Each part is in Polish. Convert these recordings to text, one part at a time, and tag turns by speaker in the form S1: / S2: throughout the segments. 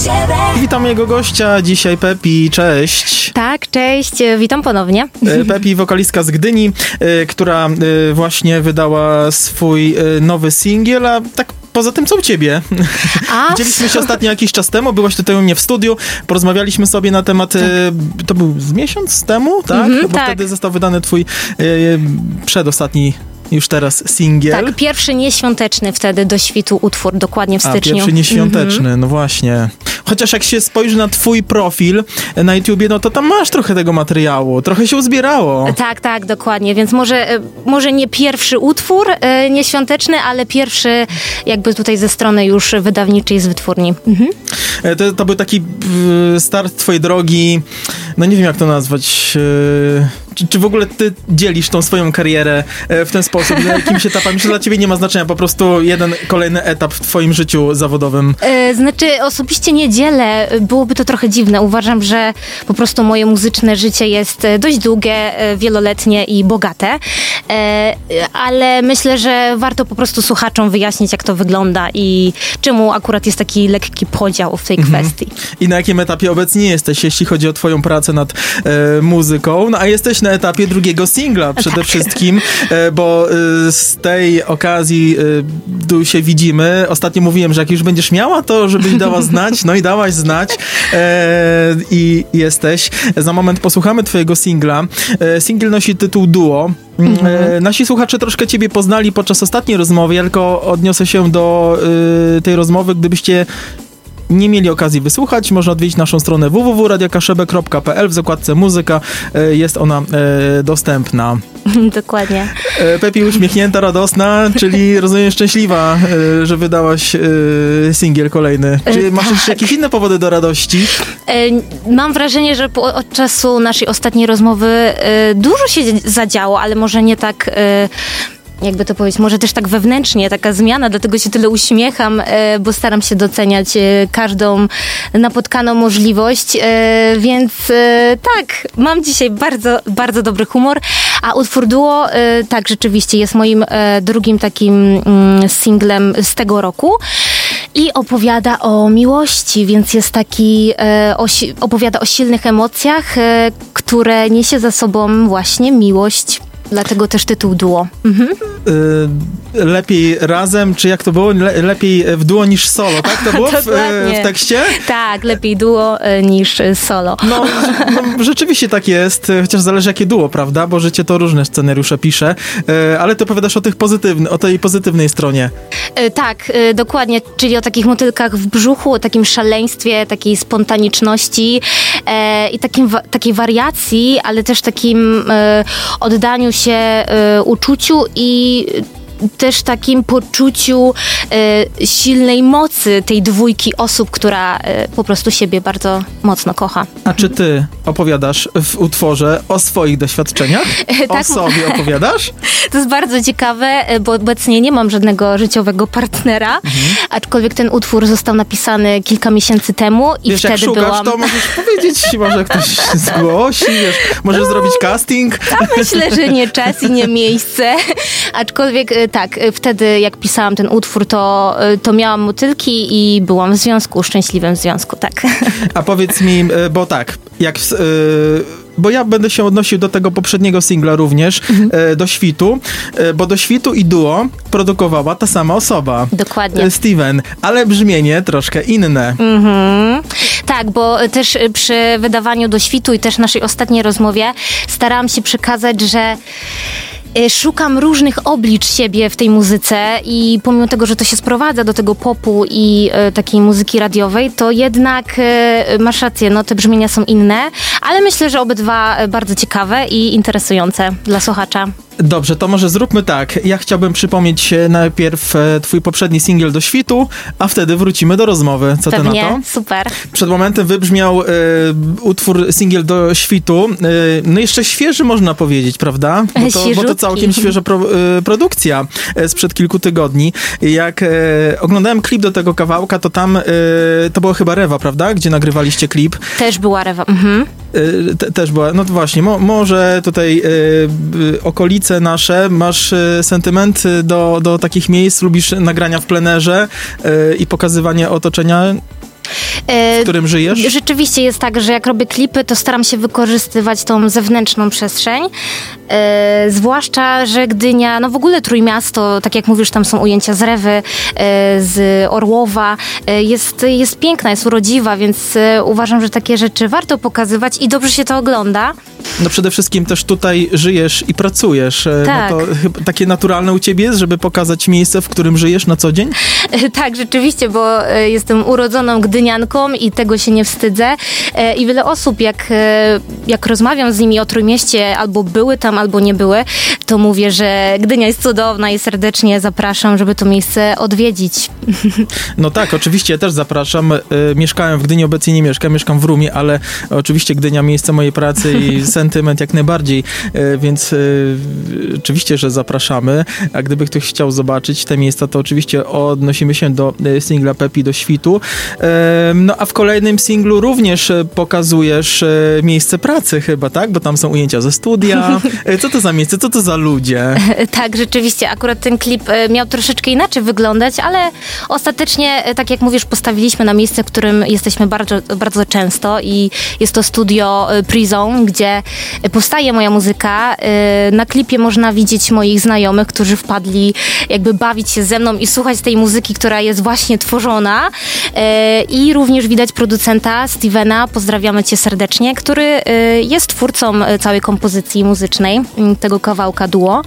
S1: Witam jego gościa, dzisiaj Pepi, cześć.
S2: Tak, cześć, witam ponownie.
S1: Pepi, wokalistka z Gdyni, która właśnie wydała swój nowy singiel, a tak poza tym co u ciebie? Widzieliśmy się ostatnio jakiś czas temu, byłaś tutaj u mnie w studiu, porozmawialiśmy sobie na temat, to był miesiąc temu, tak? Bo tak. Wtedy został wydany twój przedostatni już teraz singiel.
S2: Tak, pierwszy nieświąteczny wtedy do świtu utwór, dokładnie w styczniu.
S1: Pierwszy nieświąteczny, no właśnie. Chociaż jak się spojrzy na twój profil na YouTubie, no to tam masz trochę tego materiału, trochę się uzbierało.
S2: Tak, dokładnie, więc może nie pierwszy utwór nieświąteczny, ale pierwszy jakby tutaj ze strony już wydawniczej z wytwórni.
S1: To był taki start twojej drogi, no nie wiem jak to nazwać, czy w ogóle ty dzielisz tą swoją karierę w ten sposób, na jakimś etapem, że dla ciebie nie ma znaczenia, po prostu jeden kolejny etap w twoim życiu zawodowym?
S2: Znaczy osobiście nie dzielę, byłoby to trochę dziwne. Uważam, że po prostu moje muzyczne życie jest dość długie, wieloletnie i bogate, ale myślę, że warto po prostu słuchaczom wyjaśnić, jak to wygląda i czemu akurat jest taki lekki podział w tej kwestii.
S1: I na jakim etapie obecnie jesteś, jeśli chodzi o twoją pracę nad muzyką? No a jesteś na etapie drugiego singla przede wszystkim, bo z tej okazji tu się widzimy. Ostatnio mówiłem, że jak już będziesz miała, to żebyś dała znać, no i dałaś znać i jesteś. Za moment posłuchamy twojego singla. Singiel nosi tytuł Duo. Nasi słuchacze troszkę ciebie poznali podczas ostatniej rozmowy, ja tylko odniosę się do tej rozmowy, gdybyście nie mieli okazji wysłuchać, można odwiedzić naszą stronę www.radiokaszebek.pl, w zakładce muzyka jest ona dostępna.
S2: Dokładnie.
S1: Pepi uśmiechnięta, radosna, czyli rozumiem szczęśliwa, że wydałaś singiel kolejny. Czy masz jeszcze jakieś inne powody do radości?
S2: Mam wrażenie, że od czasu naszej ostatniej rozmowy dużo się zadziało, ale może nie tak... jakby to powiedzieć, może też tak wewnętrznie, taka zmiana, dlatego się tyle uśmiecham, bo staram się doceniać każdą napotkaną możliwość, więc tak, mam dzisiaj bardzo, bardzo dobry humor, a utwór Duo, tak, rzeczywiście jest moim drugim takim singlem z tego roku. I opowiada o miłości, więc jest taki, opowiada o silnych emocjach, które niesie za sobą właśnie miłość. Dlatego też tytuł Duo.
S1: Lepiej razem, czy jak to było? Lepiej w duo niż solo, tak? To było w tekście?
S2: Tak, lepiej duo niż solo.
S1: No, rzeczywiście tak jest, chociaż zależy jakie duo, prawda? Bo życie to różne scenariusze pisze, ale ty opowiadasz o tej pozytywnej stronie.
S2: Tak, dokładnie, czyli o takich motylkach w brzuchu, o takim szaleństwie, takiej spontaniczności i takiej wariacji, ale też takim oddaniu się uczuciu i też takim poczuciu silnej mocy tej dwójki osób, która po prostu siebie bardzo mocno kocha.
S1: A czy ty opowiadasz w utworze o swoich doświadczeniach? Tak, o sobie opowiadasz?
S2: To jest bardzo ciekawe, bo obecnie nie mam żadnego życiowego partnera, aczkolwiek ten utwór został napisany kilka miesięcy temu i
S1: wiesz,
S2: wtedy
S1: jak szukasz, to możesz powiedzieć, może ktoś się zgłosi, wiesz, możesz zrobić casting.
S2: A myślę, że nie czas i nie miejsce, aczkolwiek tak, wtedy jak pisałam ten utwór, to miałam motylki i byłam w związku, szczęśliwym związku, tak.
S1: A powiedz mi, bo tak, bo ja będę się odnosił do tego poprzedniego singla również, do Świtu, bo do Świtu i Duo produkowała ta sama osoba.
S2: Dokładnie.
S1: Steven, ale brzmienie troszkę inne.
S2: Tak, bo też przy wydawaniu do Świtu i też naszej ostatniej rozmowie starałam się przekazać, że szukam różnych oblicz siebie w tej muzyce i pomimo tego, że to się sprowadza do tego popu i takiej muzyki radiowej, to jednak masz rację, no te brzmienia są inne, ale myślę, że obydwa bardzo ciekawe i interesujące dla słuchacza.
S1: Dobrze, to może zróbmy tak. Ja chciałbym przypomnieć najpierw twój poprzedni singiel do Świtu, a wtedy wrócimy do rozmowy. Co
S2: Pewnie,
S1: ty na to?
S2: Super.
S1: Przed momentem wybrzmiał utwór, singiel do Świtu. No jeszcze świeży można powiedzieć, prawda? Bo to całkiem świeża produkcja sprzed kilku tygodni. Jak oglądałem klip do tego kawałka, to tam to była chyba Rewa, prawda? Gdzie nagrywaliście klip.
S2: Też była Rewa.
S1: Też była. No to właśnie, może tutaj okolice nasze, masz sentyment do takich miejsc, lubisz nagrania w plenerze i pokazywanie otoczenia? w którym żyjesz?
S2: Rzeczywiście jest tak, że jak robię klipy, to staram się wykorzystywać tą zewnętrzną przestrzeń. Zwłaszcza, że Gdynia, no w ogóle Trójmiasto, tak jak mówisz, tam są ujęcia z Rewy, z Orłowa, jest piękna, jest urodziwa, więc uważam, że takie rzeczy warto pokazywać i dobrze się to ogląda.
S1: No przede wszystkim też tutaj żyjesz i pracujesz.
S2: Tak.
S1: No to chyba takie naturalne u ciebie jest, żeby pokazać miejsce, w którym żyjesz na co dzień?
S2: Tak, rzeczywiście, bo jestem urodzoną gdynianką i tego się nie wstydzę. I wiele osób, jak rozmawiam z nimi o Trójmieście, albo były tam, albo nie były, to mówię, że Gdynia jest cudowna i serdecznie zapraszam, żeby to miejsce odwiedzić.
S1: No tak, oczywiście ja też zapraszam. Mieszkałem w Gdyni, obecnie nie mieszkam w Rumie, ale oczywiście Gdynia miejsce mojej pracy i sentyment jak najbardziej, więc oczywiście, że zapraszamy, a gdyby ktoś chciał zobaczyć te miejsca, to oczywiście odnosimy się do singla Pepi do świtu. No a w kolejnym singlu również pokazujesz miejsce pracy chyba, tak? Bo tam są ujęcia ze studia. Co to za miejsce? Co to za ludzie?
S2: Tak, rzeczywiście. Akurat ten klip miał troszeczkę inaczej wyglądać, ale ostatecznie, tak jak mówisz, postawiliśmy na miejsce, w którym jesteśmy bardzo, bardzo często i jest to studio Prison, gdzie powstaje moja muzyka. Na klipie można widzieć moich znajomych, którzy wpadli jakby bawić się ze mną i słuchać tej muzyki, która jest właśnie tworzona. I również widać producenta Stevena, pozdrawiamy cię serdecznie, który jest twórcą całej kompozycji muzycznej tego kawałka duo.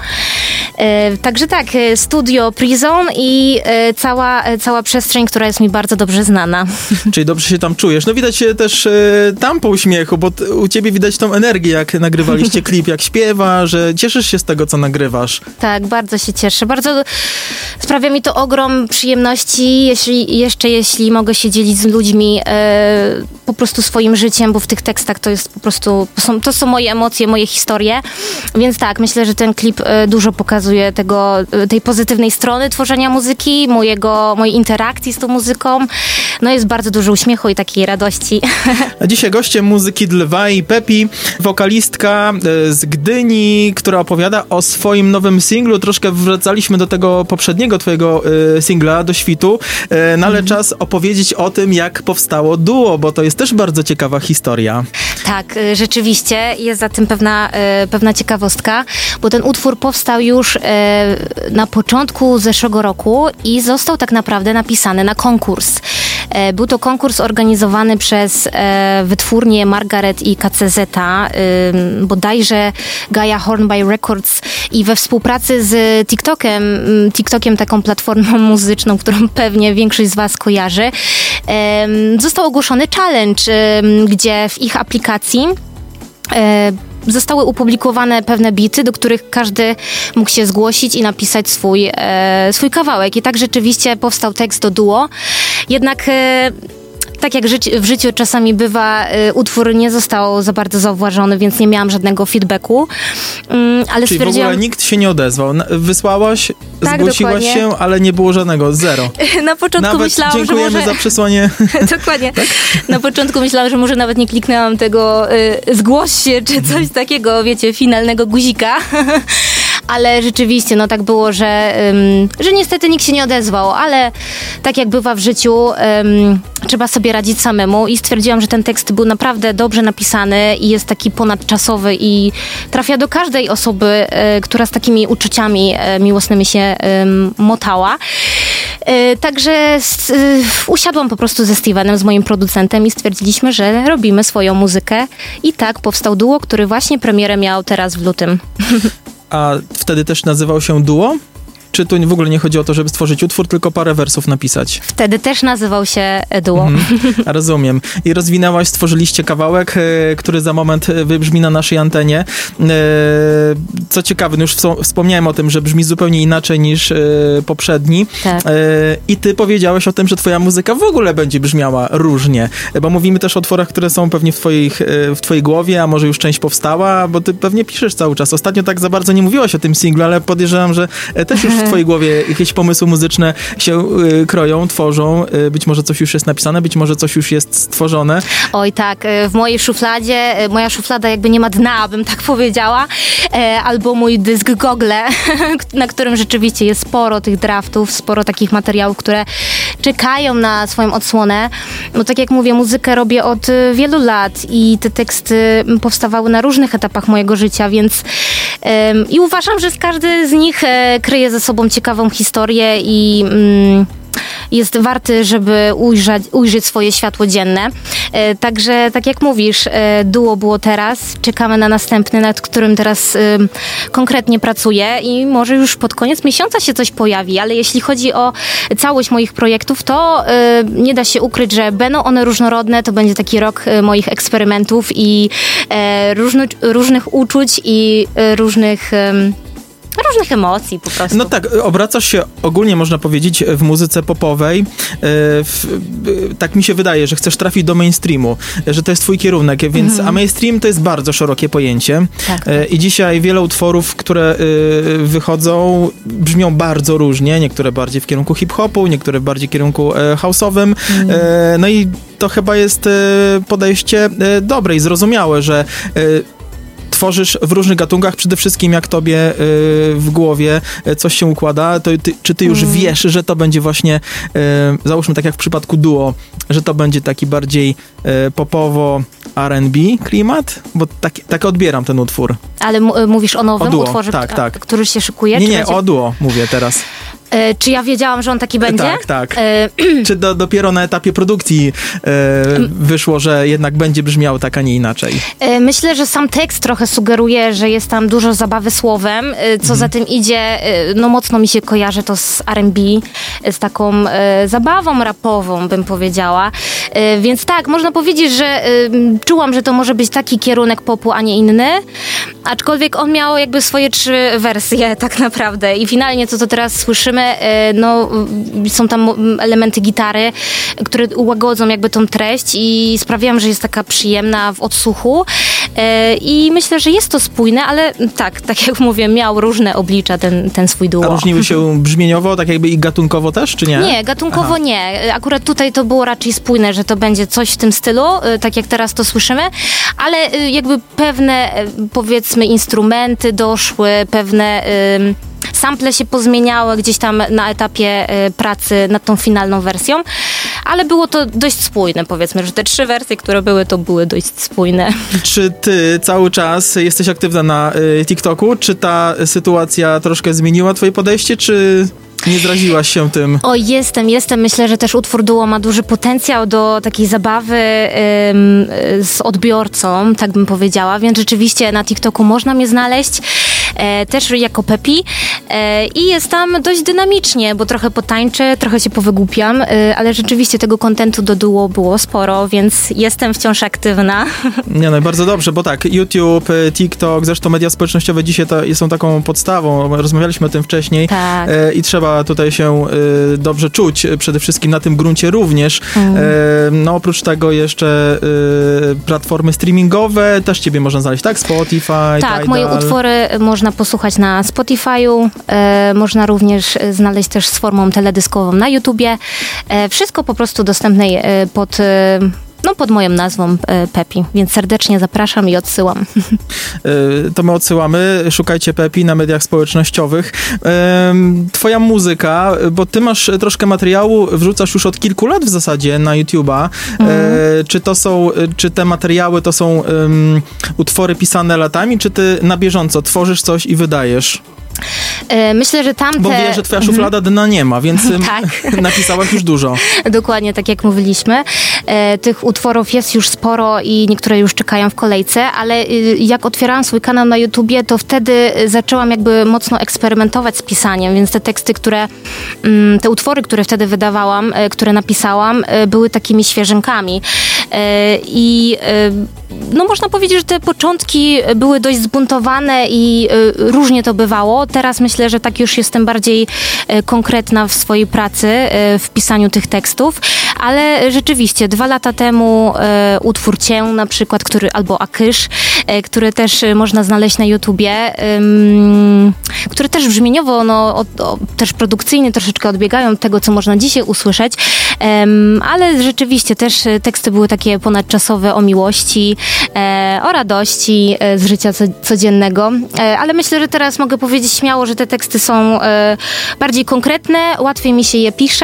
S2: Także tak, studio Prison i cała przestrzeń, która jest mi bardzo dobrze znana.
S1: Czyli dobrze się tam czujesz. No widać się też tam po uśmiechu, bo u ciebie widać tą energię, jak nagrywaliście klip, jak śpiewa, że cieszysz się z tego, co nagrywasz.
S2: Tak, bardzo się cieszę. Bardzo sprawia mi to ogrom przyjemności, jeśli mogę się dzielić z ludźmi po prostu swoim życiem, bo w tych tekstach to jest po prostu, to są moje emocje, moje historie. Więc tak, myślę, że ten klip dużo pokazuje tej pozytywnej strony tworzenia muzyki, mojej interakcji z tą muzyką. No jest bardzo dużo uśmiechu i takiej radości.
S1: A dzisiaj gościem muzyki Dlwaj Pepi, wokalistka z Gdyni, która opowiada o swoim nowym singlu. Troszkę wracaliśmy do tego poprzedniego twojego singla, do świtu, no ale czas opowiedzieć o tym, jak powstało duo, bo to jest też bardzo ciekawa historia.
S2: Tak, rzeczywiście jest za tym pewna ciekawostka, bo ten utwór powstał już na początku zeszłego roku i został tak naprawdę napisany na konkurs. Był to konkurs organizowany przez wytwórnię Margaret i KCZ, bodajże Gaia Hornby Records i we współpracy z TikTokiem, taką platformą muzyczną, którą pewnie większość z was kojarzy, został ogłoszony challenge, gdzie w ich aplikacji zostały opublikowane pewne bity, do których każdy mógł się zgłosić i napisać swój kawałek. I tak rzeczywiście powstał tekst do duo. Jednak tak jak w życiu czasami bywa, utwór nie został za bardzo zauważony, więc nie miałam żadnego feedbacku. Ale
S1: czyli w ogóle nikt się nie odezwał. Wysłałaś, tak, zgłosiłaś dokładnie. Się, ale nie było żadnego, zero.
S2: Na początku nawet myślałam,
S1: dziękujemy
S2: że może...
S1: za przesłanie.
S2: Dokładnie.
S1: Tak?
S2: Na początku myślałam, że może nawet nie kliknęłam tego zgłoś się, czy coś takiego, wiecie, finalnego guzika. Ale rzeczywiście, no tak było, że niestety nikt się nie odezwał, ale tak jak bywa w życiu, trzeba sobie radzić samemu i stwierdziłam, że ten tekst był naprawdę dobrze napisany i jest taki ponadczasowy i trafia do każdej osoby, która z takimi uczuciami miłosnymi się motała. Także usiadłam po prostu ze Stevenem, z moim producentem i stwierdziliśmy, że robimy swoją muzykę i tak powstał duo, który właśnie premierę miał teraz w lutym.
S1: A wtedy też nazywał się duo? Czy tu w ogóle nie chodzi o to, żeby stworzyć utwór, tylko parę wersów napisać?
S2: Wtedy też nazywał się duo.
S1: Rozumiem. I rozwinęłaś, stworzyliście kawałek, który za moment wybrzmi na naszej antenie. Co ciekawe, no już wspomniałem o tym, że brzmi zupełnie inaczej niż poprzedni.
S2: Tak.
S1: I ty powiedziałeś o tym, że twoja muzyka w ogóle będzie brzmiała różnie. Bo mówimy też o utworach, które są pewnie w twojej głowie, a może już część powstała, bo ty pewnie piszesz cały czas. Ostatnio tak za bardzo nie mówiłaś o tym singlu, ale podejrzewam, że też już w twojej głowie jakieś pomysły muzyczne się kroją, tworzą. Być może coś już jest napisane, być może coś już jest stworzone.
S2: Oj tak, w mojej szufladzie, moja szuflada jakby nie ma dna, bym tak powiedziała, albo mój dysk Google, na którym rzeczywiście jest sporo tych draftów, sporo takich materiałów, które czekają na swoją odsłonę. No tak jak mówię, muzykę robię od wielu lat i te teksty powstawały na różnych etapach mojego życia, więc i uważam, że każdy z nich kryje ze sobą ciekawą historię i jest warty, żeby ujrzeć swoje światło dzienne. Także, tak jak mówisz, duo było teraz. Czekamy na następny, nad którym teraz konkretnie pracuję i może już pod koniec miesiąca się coś pojawi, ale jeśli chodzi o całość moich projektów, to nie da się ukryć, że będą one różnorodne. To będzie taki rok moich eksperymentów i różnych uczuć i różnych emocji po prostu.
S1: No tak, obracasz się ogólnie, można powiedzieć, w muzyce popowej. Tak mi się wydaje, że chcesz trafić do mainstreamu, że to jest twój kierunek, więc a mainstream to jest bardzo szerokie pojęcie. Tak. I dzisiaj wiele utworów, które wychodzą, brzmią bardzo różnie. Niektóre bardziej w kierunku hip-hopu, niektóre bardziej w kierunku house'owym. No i to chyba jest podejście dobre i zrozumiałe, że tworzysz w różnych gatunkach, przede wszystkim jak tobie w głowie coś się układa, to czy ty już wiesz, że to będzie właśnie, załóżmy tak jak w przypadku duo, że to będzie taki bardziej popowo R&B klimat? Bo tak odbieram ten utwór.
S2: Ale mówisz o nowym utworze,
S1: tak.
S2: który się szykuje?
S1: Nie, będzie... o duo mówię teraz.
S2: Czy ja wiedziałam, że on taki będzie?
S1: Tak. Czy dopiero na etapie produkcji wyszło, że jednak będzie brzmiał tak, a nie inaczej?
S2: Myślę, że sam tekst trochę sugeruje, że jest tam dużo zabawy słowem. Co za tym idzie, no mocno mi się kojarzy to z R&B, z taką zabawą rapową, bym powiedziała. Więc tak, można powiedzieć, że czułam, że to może być taki kierunek popu, a nie inny. Aczkolwiek on miał jakby swoje 3 wersje tak naprawdę. I finalnie to, co teraz słyszymy, no są tam elementy gitary, które ułagodzą jakby tą treść i sprawiają, że jest taka przyjemna w odsłuchu. I myślę, że jest to spójne, ale tak jak mówię, miał różne oblicza ten swój duo.
S1: A różniły się brzmieniowo, tak jakby i gatunkowo też, czy nie?
S2: Nie, gatunkowo nie. Akurat tutaj to było raczej spójne, że to będzie coś w tym stylu, tak jak teraz to słyszymy, ale jakby pewne, powiedzmy, instrumenty doszły, pewne sample się pozmieniały gdzieś tam na etapie pracy nad tą finalną wersją, ale było to dość spójne, powiedzmy, że te 3 wersje, które były, to były dość spójne. Czy
S1: ty cały czas jesteś aktywna na TikToku? Czy ta sytuacja troszkę zmieniła twoje podejście, czy nie zraziłaś się tym?
S2: O, jestem. Myślę, że też utwór duo ma duży potencjał do takiej zabawy z odbiorcą, tak bym powiedziała, więc rzeczywiście na TikToku można mnie znaleźć. Też jako Pepi i jest tam dość dynamicznie, bo trochę potańczę, trochę się powygłupiam, ale rzeczywiście tego kontentu do duo było sporo, więc jestem wciąż aktywna.
S1: Nie, no bardzo dobrze, bo tak, YouTube, TikTok, zresztą media społecznościowe dzisiaj są taką podstawą, rozmawialiśmy o tym wcześniej i trzeba tutaj się dobrze czuć, przede wszystkim na tym gruncie również. No oprócz tego jeszcze platformy streamingowe, też ciebie można znaleźć, tak? Spotify,
S2: tak,
S1: Tidal.
S2: Moje utwory można posłuchać na Spotify'u, można również znaleźć też z formą teledyskową na YouTubie. Wszystko po prostu dostępne pod moją nazwą Pepi, więc serdecznie zapraszam i odsyłam.
S1: To my odsyłamy, szukajcie Pepi na mediach społecznościowych. Twoja muzyka, bo ty masz troszkę materiału, wrzucasz już od kilku lat w zasadzie na YouTube'a. Czy te materiały to są utwory pisane latami, czy ty na bieżąco tworzysz coś i wydajesz?
S2: Myślę, że tamte...
S1: Bo wiem, że twoja szuflada dna nie ma, więc napisałaś już dużo.
S2: Dokładnie, tak jak mówiliśmy. Tych utworów jest już sporo i niektóre już czekają w kolejce, ale jak otwierałam swój kanał na YouTubie, to wtedy zaczęłam jakby mocno eksperymentować z pisaniem, więc te utwory, które wtedy wydawałam, które napisałam, były takimi świeżynkami. I no można powiedzieć, że te początki były dość zbuntowane i różnie to bywało. Teraz myślę, że tak już jestem bardziej konkretna w swojej pracy, w pisaniu tych tekstów, ale rzeczywiście 2 lata temu utwór Cię na przykład, albo Akysz, który też można znaleźć na YouTubie, które też brzmieniowo, też produkcyjnie troszeczkę odbiegają od tego, co można dzisiaj usłyszeć, ale rzeczywiście też teksty były takie takie ponadczasowe o miłości, o radości z życia codziennego. Ale myślę, że teraz mogę powiedzieć śmiało, że te teksty są bardziej konkretne, łatwiej mi się je pisze,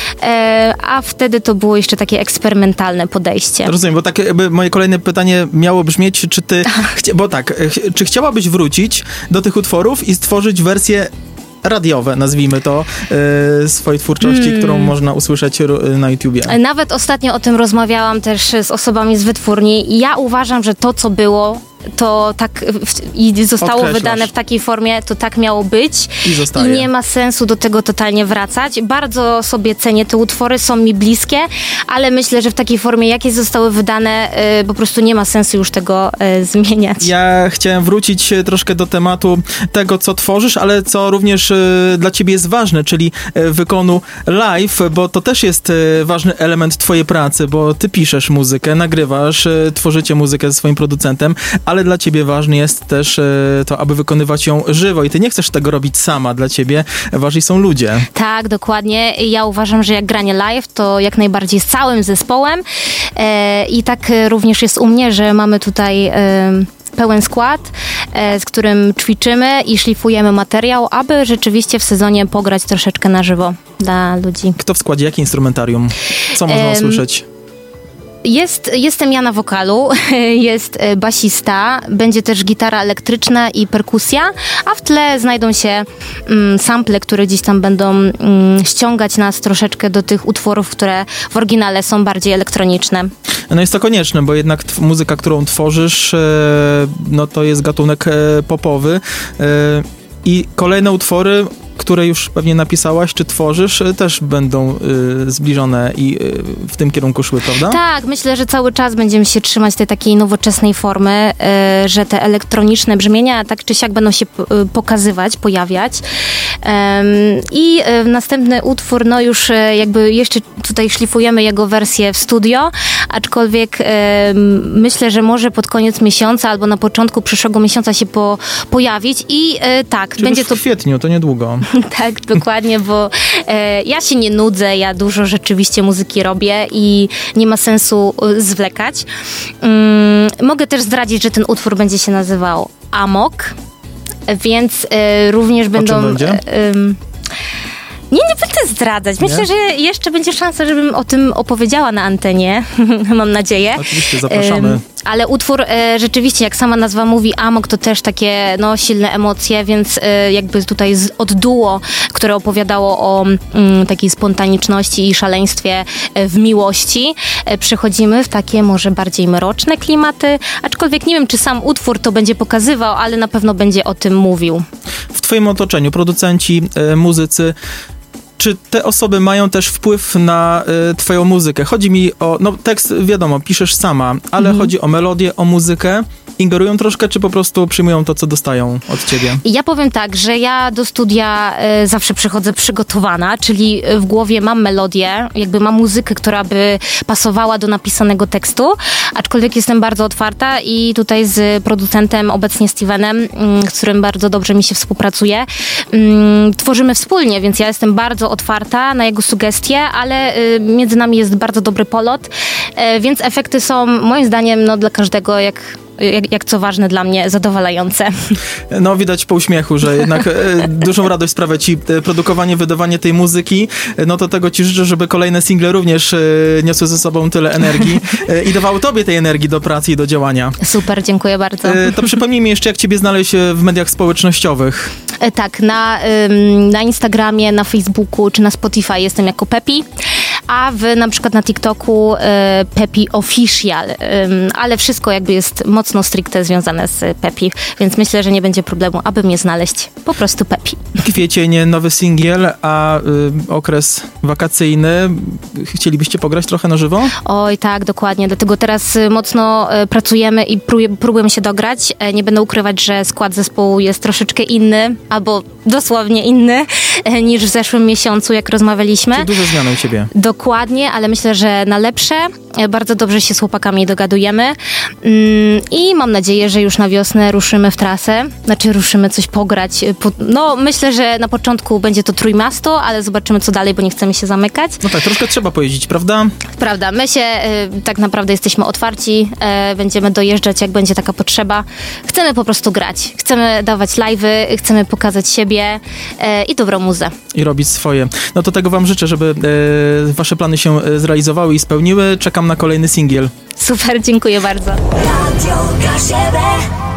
S2: a wtedy to było jeszcze takie eksperymentalne podejście.
S1: Rozumiem, bo tak jakby moje kolejne pytanie miało brzmieć, czy ty... czy chciałabyś wrócić do tych utworów i stworzyć wersję radiowe, nazwijmy to, swojej twórczości, którą można usłyszeć na YouTubie.
S2: Nawet ostatnio o tym rozmawiałam też z osobami z wytwórni. Ja uważam, że to, co było, to tak i zostało wydane w takiej formie, to tak miało być. I nie ma sensu do tego totalnie wracać. Bardzo sobie cenię te utwory, są mi bliskie, ale myślę, że w takiej formie, jakie zostały wydane, po prostu nie ma sensu już tego zmieniać.
S1: Ja chciałem wrócić troszkę do tematu tego, co tworzysz, ale co również dla ciebie jest ważne, czyli wykonu live, bo to też jest ważny element twojej pracy, bo ty piszesz muzykę, nagrywasz, tworzycie muzykę ze swoim producentem, ale dla ciebie ważne jest też to, aby wykonywać ją żywo i ty nie chcesz tego robić sama. Dla ciebie ważni są ludzie.
S2: Tak, dokładnie. Ja uważam, że jak granie live, to jak najbardziej z całym zespołem i tak również jest u mnie, że mamy tutaj pełen skład, z którym ćwiczymy i szlifujemy materiał, aby rzeczywiście w sezonie pograć troszeczkę na żywo dla ludzi.
S1: Kto w składzie? Jakie instrumentarium? Co można usłyszeć?
S2: Jestem ja na wokalu, jest basista, będzie też gitara elektryczna i perkusja, a w tle znajdą się sample, które gdzieś tam będą ściągać nas troszeczkę do tych utworów, które w oryginale są bardziej elektroniczne.
S1: No jest to konieczne, bo jednak muzyka, którą tworzysz, no to jest gatunek popowy i kolejne utwory, które już pewnie napisałaś, czy tworzysz, też będą zbliżone i w tym kierunku szły, prawda?
S2: Tak, myślę, że cały czas będziemy się trzymać tej takiej nowoczesnej formy, że te elektroniczne brzmienia tak czy siak będą się pokazywać, pojawiać. I następny utwór, no już jakby jeszcze tutaj szlifujemy jego wersję w studio, aczkolwiek myślę, że może pod koniec miesiąca albo na początku przyszłego miesiąca się pojawić i tak.
S1: Czyli
S2: będzie
S1: to w kwietniu, to niedługo.
S2: Tak, dokładnie, bo ja się nie nudzę, ja dużo rzeczywiście muzyki robię i nie ma sensu zwlekać. Mogę też zdradzić, że ten utwór będzie się nazywał Amok, więc również będą...
S1: O czym będzie?
S2: Nie będę zdradzać. Myślę, że jeszcze będzie szansa, żebym o tym opowiedziała na antenie. Mam nadzieję.
S1: Oczywiście, zapraszamy.
S2: Ale utwór rzeczywiście, jak sama nazwa mówi, Amok, to też takie silne emocje, więc jakby tutaj od duo, które opowiadało o takiej spontaniczności i szaleństwie w miłości, przechodzimy w takie może bardziej mroczne klimaty, aczkolwiek nie wiem, czy sam utwór to będzie pokazywał, ale na pewno będzie o tym mówił.
S1: W twoim otoczeniu producenci, muzycy, czy te osoby mają też wpływ na twoją muzykę? Chodzi mi o, tekst wiadomo, piszesz sama, ale chodzi o melodię, o muzykę. Ingerują troszkę, czy po prostu przyjmują to, co dostają od ciebie?
S2: Ja powiem tak, że ja do studia zawsze przychodzę przygotowana, czyli w głowie mam melodię, jakby mam muzykę, która by pasowała do napisanego tekstu, aczkolwiek jestem bardzo otwarta i tutaj z producentem, obecnie Stevenem, z którym bardzo dobrze mi się współpracuje, tworzymy wspólnie, więc ja jestem bardzo otwarta na jego sugestie, ale między nami jest bardzo dobry polot, więc efekty są moim zdaniem dla każdego, jak co ważne dla mnie, zadowalające.
S1: No widać po uśmiechu, że jednak dużą radość sprawia ci produkowanie, wydawanie tej muzyki. No to tego ci życzę, żeby kolejne single również niosły ze sobą tyle energii i dawały tobie tej energii do pracy i do działania.
S2: Super, dziękuję bardzo.
S1: To przypomnij mi jeszcze, jak ciebie znaleźć w mediach społecznościowych.
S2: Tak, na Instagramie, na Facebooku czy na Spotify jestem jako Pepi, a na przykład na TikToku Pepi Official, ale wszystko jakby jest mocno stricte związane z Pepi, więc myślę, że nie będzie problemu, aby mnie znaleźć. Po prostu Pepi.
S1: Kwiecień, nowy singiel, a okres wakacyjny. Chcielibyście pograć trochę na żywo?
S2: Oj, tak, dokładnie. Dlatego teraz mocno pracujemy i próbujemy się dograć. Nie będę ukrywać, że skład zespołu jest troszeczkę inny, albo dosłownie inny niż w zeszłym miesiącu, jak rozmawialiśmy.
S1: Czyli duże zmiany u ciebie.
S2: Dokładnie, ale myślę, że na lepsze. Bardzo dobrze się z chłopakami dogadujemy i mam nadzieję, że już na wiosnę ruszymy w trasę. Znaczy ruszymy coś pograć. No myślę, że na początku będzie to Trójmiasto, ale zobaczymy co dalej, bo nie chcemy się zamykać.
S1: No tak, troszkę trzeba pojeździć, prawda?
S2: Prawda, my się tak naprawdę jesteśmy otwarci, będziemy dojeżdżać jak będzie taka potrzeba. Chcemy po prostu grać, chcemy dawać live'y, chcemy pokazać siebie i dobrą muzę.
S1: I robić swoje. No to tego wam życzę, żeby wasze plany się zrealizowały i spełniły. Czekam na kolejny singiel.
S2: Super, dziękuję bardzo.
S3: Radio dla siebie.